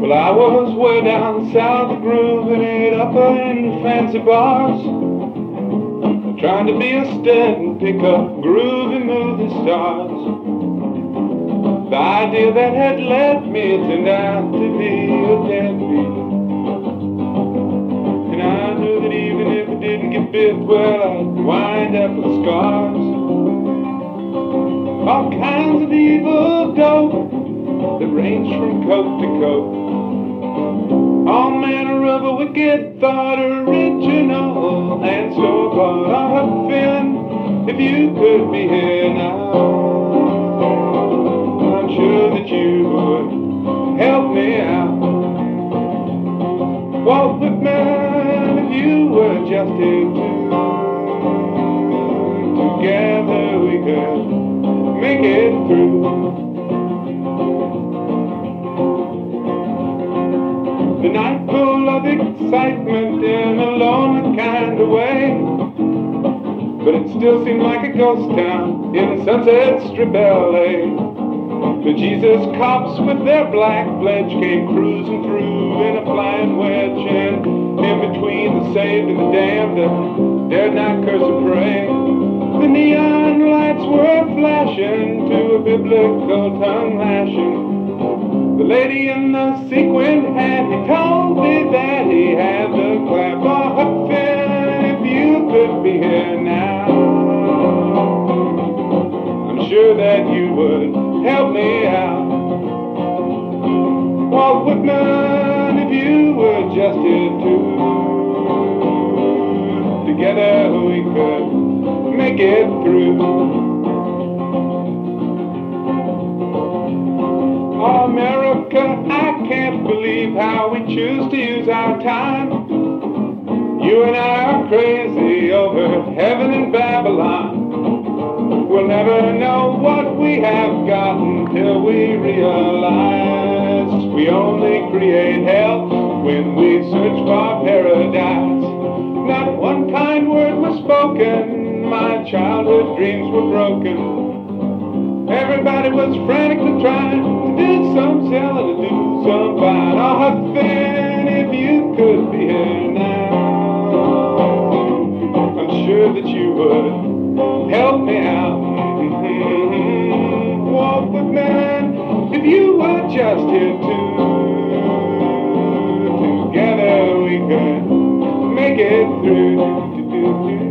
Well, I was way down south grooving it up in fancy bars, trying to be a stud and pick up groovy movie stars. The idea that had led me turned out to be a deadbeat, and I knew that even if it didn't get bit, well, I'd wind up with scars. All kinds of evil dope that range from coat to coat, all manner of a wicked thought, original and store-bought. I have a feeling if you could be here now, I'm sure that you would help me out. Walt Whitman, if you were just here too, together we could make it through. The night full of excitement in a lonely kind of way, but it still seemed like a ghost town in the Sunset Strip, LA. The Jesus cops with their black pledge came cruising through in a flying wedge, and in between the saved and the damned, dared not curse or pray. The neon lights were flashing to a biblical tongue lashing. The lady in the sequined hat, he told me that he had the clap. Oh, Hudson, if you could be here now, I'm sure that you would help me out. Walt Whitman, if you were just here too, together we could make it through. Oh, America, I can't believe how we choose to use our time. You and I are crazy over heaven and Babylon. We'll never know what we have gotten till we realize we only create hell when we search for paradise. Not one kind word was spoken, my childhood dreams were broken. Everybody was frantically trying to do some selling, to do some buying. Oh, Hudson, if you could be here now, I'm sure that you would help me out. Walt Whitman, if you were just here too, together we could make it through.